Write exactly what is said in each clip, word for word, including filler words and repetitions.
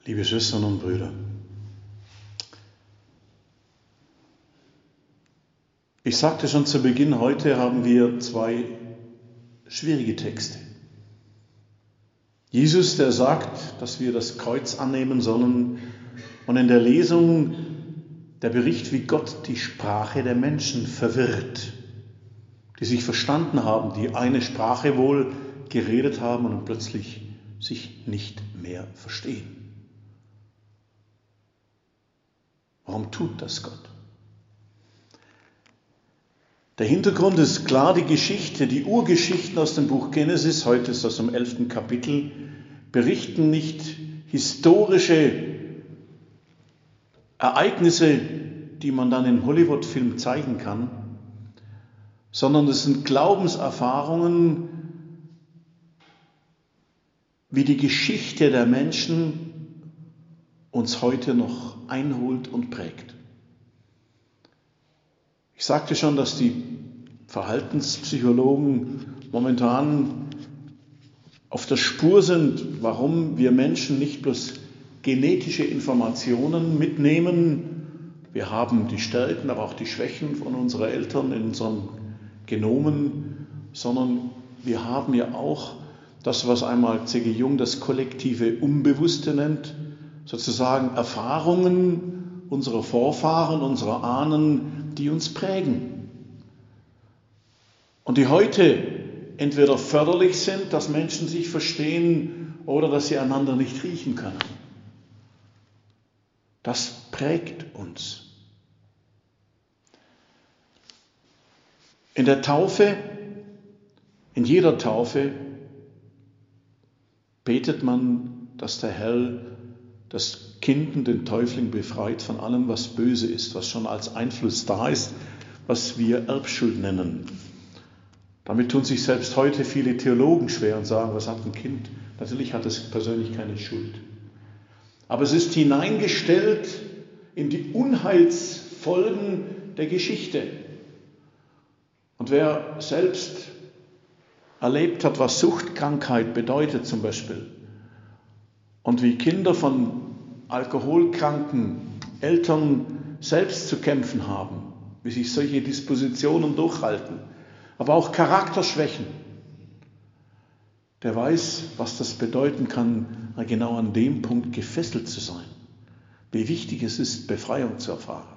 Liebe Schwestern und Brüder, ich sagte schon zu Beginn, heute haben wir zwei schwierige Texte. Jesus, der sagt, dass wir das Kreuz annehmen sollen, und in der Lesung der Bericht, wie Gott die Sprache der Menschen verwirrt, die sich verstanden haben, die eine Sprache wohl geredet haben und plötzlich sich nicht mehr verstehen. Warum tut das Gott? Der Hintergrund ist klar, die Geschichte, die Urgeschichten aus dem Buch Genesis, heute ist das im elften Kapitel, berichten nicht historische Ereignisse, die man dann in Hollywood-Filmen zeigen kann, sondern es sind Glaubenserfahrungen, wie die Geschichte der Menschen uns heute noch einholt und prägt. Ich sagte schon, dass die Verhaltenspsychologen momentan auf der Spur sind, warum wir Menschen nicht bloß genetische Informationen mitnehmen. Wir haben die Stärken, aber auch die Schwächen von unseren Eltern in unseren Genomen, sondern wir haben ja auch das, was einmal C G Jung das kollektive Unbewusste nennt, sozusagen Erfahrungen unserer Vorfahren, unserer Ahnen, die uns prägen. Und die heute entweder förderlich sind, dass Menschen sich verstehen, oder dass sie einander nicht riechen können. Das prägt uns. In der Taufe, in jeder Taufe, betet man, dass der Herr das Kind und den Täufling befreit von allem, was böse ist, was schon als Einfluss da ist, was wir Erbschuld nennen. Damit tun sich selbst heute viele Theologen schwer und sagen, was hat ein Kind? Natürlich hat es persönlich keine Schuld. Aber es ist hineingestellt in die Unheilsfolgen der Geschichte. Und wer selbst erlebt hat, was Suchtkrankheit bedeutet zum Beispiel, und wie Kinder von alkoholkranken Eltern selbst zu kämpfen haben, wie sich solche Dispositionen durchhalten, aber auch Charakterschwächen, der weiß, was das bedeuten kann, genau an dem Punkt gefesselt zu sein. Wie wichtig es ist, Befreiung zu erfahren.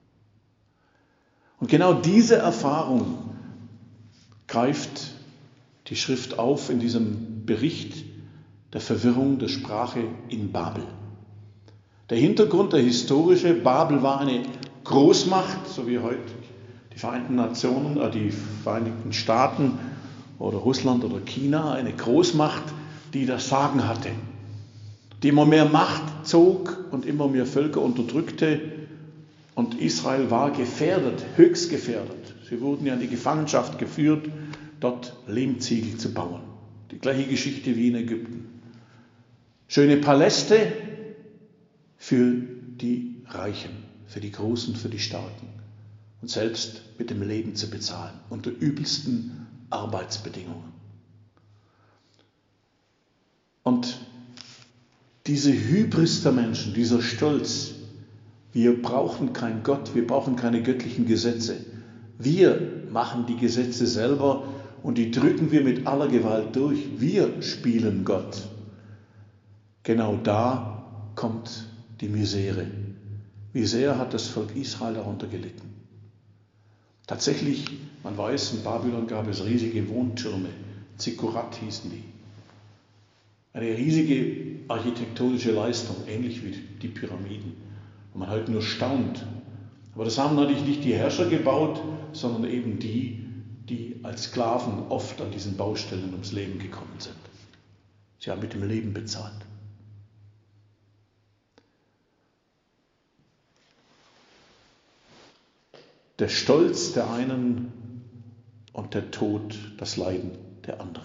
Und genau diese Erfahrung greift die Schrift auf in diesem Bericht der Verwirrung der Sprache in Babel. Der Hintergrund, der historische, Babel war eine Großmacht, so wie heute die Vereinten Nationen, äh, die Vereinigten Staaten oder Russland oder China, eine Großmacht, die das Sagen hatte, die immer mehr Macht zog und immer mehr Völker unterdrückte, und Israel war gefährdet, höchst gefährdet. Sie wurden ja in die Gefangenschaft geführt, dort Lehmziegel zu bauen. Die gleiche Geschichte wie in Ägypten. Schöne Paläste für die Reichen, für die Großen, für die Starken. Und selbst mit dem Leben zu bezahlen, unter übelsten Arbeitsbedingungen. Und diese Hybris der Menschen, dieser Stolz, wir brauchen keinen Gott, wir brauchen keine göttlichen Gesetze. Wir machen die Gesetze selber und die drücken wir mit aller Gewalt durch. Wir spielen Gott. Genau da kommt die Misere. Wie sehr hat das Volk Israel darunter gelitten? Tatsächlich, man weiß, in Babylon gab es riesige Wohntürme, Zikkurat hießen die. Eine riesige architektonische Leistung, ähnlich wie die Pyramiden, wo man halt nur staunt. Aber das haben natürlich nicht die Herrscher gebaut, sondern eben die, die als Sklaven oft an diesen Baustellen ums Leben gekommen sind. Sie haben mit dem Leben bezahlt. Der Stolz der einen und der Tod, das Leiden der anderen.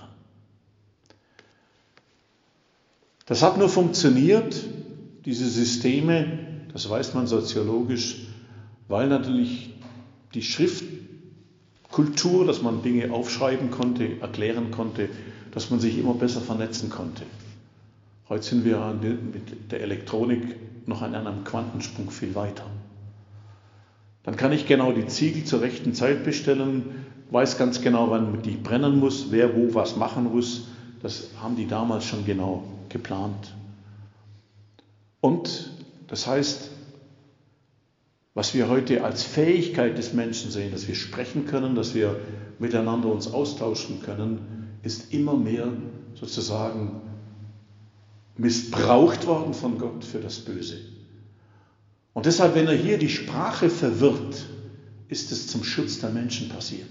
Das hat nur funktioniert, diese Systeme, das weiß man soziologisch, weil natürlich die Schriftkultur, dass man Dinge aufschreiben konnte, erklären konnte, dass man sich immer besser vernetzen konnte. Heute sind wir mit der Elektronik noch an einem Quantensprung viel weiter. Dann kann ich genau die Ziegel zur rechten Zeit bestellen, weiß ganz genau, wann die brennen muss, wer wo was machen muss. Das haben die damals schon genau geplant. Und das heißt, was wir heute als Fähigkeit des Menschen sehen, dass wir sprechen können, dass wir miteinander uns austauschen können, ist immer mehr sozusagen missbraucht worden von Gott für das Böse. Und deshalb, wenn er hier die Sprache verwirrt, ist es zum Schutz der Menschen passiert.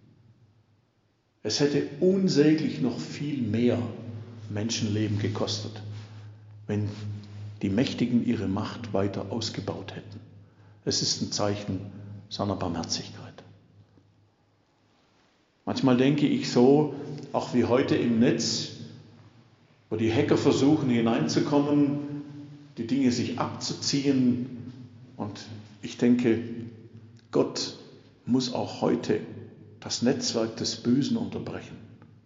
Es hätte unsäglich noch viel mehr Menschenleben gekostet, wenn die Mächtigen ihre Macht weiter ausgebaut hätten. Es ist ein Zeichen seiner Barmherzigkeit. Manchmal denke ich so, auch wie heute im Netz, wo die Hacker versuchen hineinzukommen, die Dinge sich abzuziehen. Und ich denke, Gott muss auch heute das Netzwerk des Bösen unterbrechen.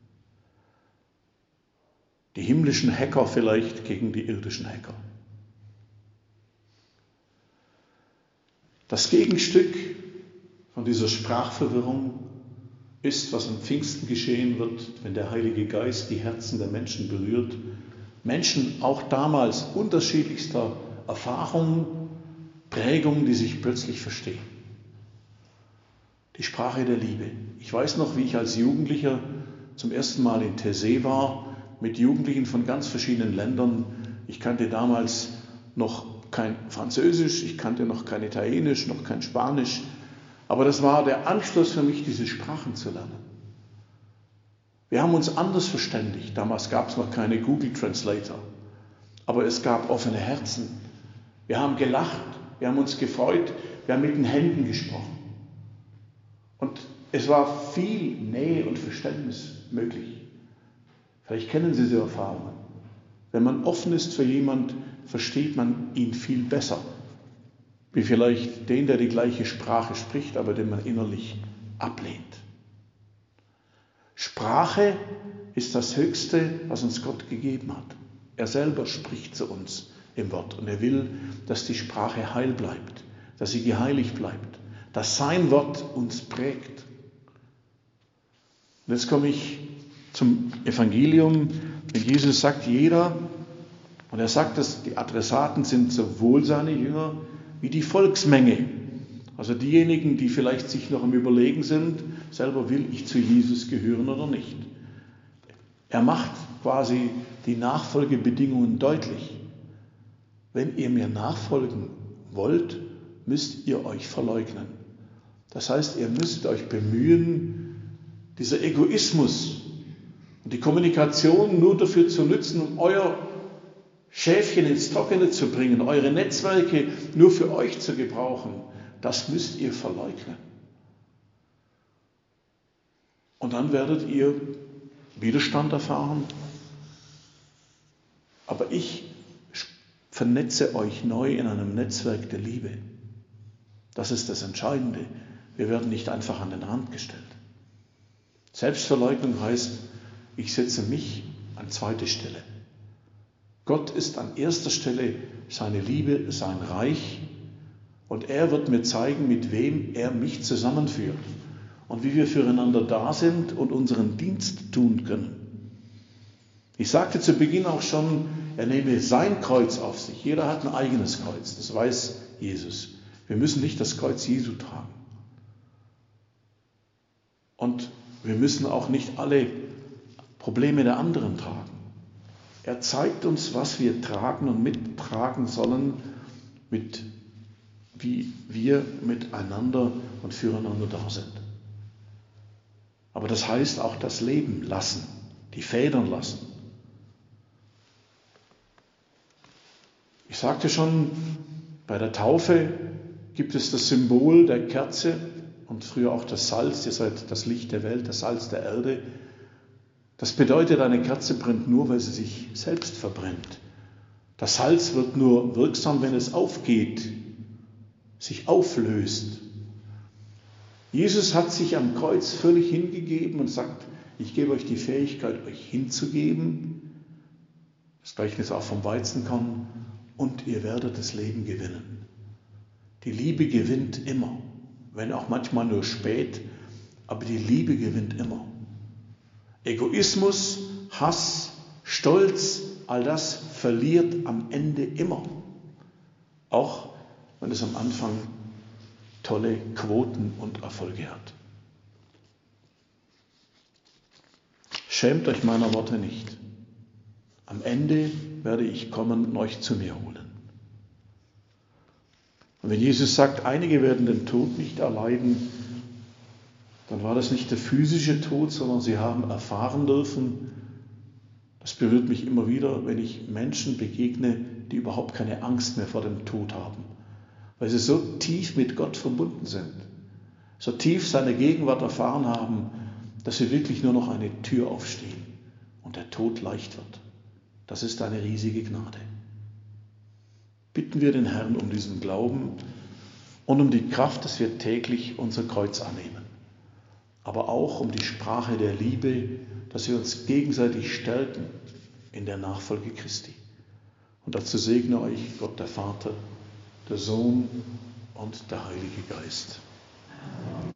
Die himmlischen Hacker vielleicht gegen die irdischen Hacker. Das Gegenstück von dieser Sprachverwirrung ist, was am Pfingsten geschehen wird, wenn der Heilige Geist die Herzen der Menschen berührt. Menschen auch damals unterschiedlichster Erfahrungen, Prägungen, die sich plötzlich verstehen. Die Sprache der Liebe. Ich weiß noch, wie ich als Jugendlicher zum ersten Mal in Taizé war, mit Jugendlichen von ganz verschiedenen Ländern. Ich kannte damals noch kein Französisch, ich kannte noch kein Italienisch, noch kein Spanisch. Aber das war der Anschluss für mich, diese Sprachen zu lernen. Wir haben uns anders verständigt. Damals gab es noch keine Google Translator. Aber es gab offene Herzen. Wir haben gelacht, wir haben uns gefreut, wir haben mit den Händen gesprochen. Und es war viel Nähe und Verständnis möglich. Vielleicht kennen Sie diese Erfahrungen. Wenn man offen ist für jemand, versteht man ihn viel besser, wie vielleicht den, der die gleiche Sprache spricht, aber den man innerlich ablehnt. Sprache ist das Höchste, was uns Gott gegeben hat. Er selber spricht zu uns im Wort und er will, dass die Sprache heil bleibt, dass sie geheiligt bleibt, dass sein Wort uns prägt. Und jetzt komme ich zum Evangelium, wenn Jesus sagt, jeder, und er sagt, dass die Adressaten sind sowohl seine Jünger wie die Volksmenge. Also diejenigen, die vielleicht sich noch am Überlegen sind, selber will ich zu Jesus gehören oder nicht. Er macht quasi die Nachfolgebedingungen deutlich. Wenn ihr mir nachfolgen wollt, müsst ihr euch verleugnen. Das heißt, ihr müsst euch bemühen, dieser Egoismus und die Kommunikation nur dafür zu nutzen, um euer Schäfchen ins Trockene zu bringen, eure Netzwerke nur für euch zu gebrauchen, das müsst ihr verleugnen. Und dann werdet ihr Widerstand erfahren. Aber ich vernetze euch neu in einem Netzwerk der Liebe. Das ist das Entscheidende. Wir werden nicht einfach an den Rand gestellt. Selbstverleugnung heißt, ich setze mich an zweite Stelle. Gott ist an erster Stelle seine Liebe, sein Reich und er wird mir zeigen, mit wem er mich zusammenführt und wie wir füreinander da sind und unseren Dienst tun können. Ich sagte zu Beginn auch schon, er nehme sein Kreuz auf sich. Jeder hat ein eigenes Kreuz, das weiß Jesus. Wir müssen nicht das Kreuz Jesu tragen. Und wir müssen auch nicht alle Probleme der anderen tragen. Er zeigt uns, was wir tragen und mittragen sollen, mit, wie wir miteinander und füreinander da sind. Aber das heißt auch das Leben lassen, die Federn lassen. Ich sagte schon, bei der Taufe gibt es das Symbol der Kerze und früher auch das Salz. Ihr seid das Licht der Welt, das Salz der Erde. Das bedeutet, eine Kerze brennt nur, weil sie sich selbst verbrennt. Das Salz wird nur wirksam, wenn es aufgeht, sich auflöst. Jesus hat sich am Kreuz völlig hingegeben und sagt, ich gebe euch die Fähigkeit, euch hinzugeben. Das Gleichnis auch vom Weizenkorn, und ihr werdet das Leben gewinnen. Die Liebe gewinnt immer, wenn auch manchmal nur spät, aber die Liebe gewinnt immer. Egoismus, Hass, Stolz, all das verliert am Ende immer. Auch wenn es am Anfang tolle Quoten und Erfolge hat. Schämt euch meiner Worte nicht. Am Ende werde ich kommen und euch zu mir holen. Und wenn Jesus sagt, einige werden den Tod nicht erleiden, dann war das nicht der physische Tod, sondern sie haben erfahren dürfen, das berührt mich immer wieder, wenn ich Menschen begegne, die überhaupt keine Angst mehr vor dem Tod haben, weil sie so tief mit Gott verbunden sind, so tief seine Gegenwart erfahren haben, dass sie wirklich nur noch eine Tür aufstehen und der Tod leicht wird. Das ist eine riesige Gnade. Bitten wir den Herrn um diesen Glauben und um die Kraft, dass wir täglich unser Kreuz annehmen. Aber auch um die Sprache der Liebe, dass wir uns gegenseitig stärken in der Nachfolge Christi. Und dazu segne euch Gott der Vater, der Sohn und der Heilige Geist.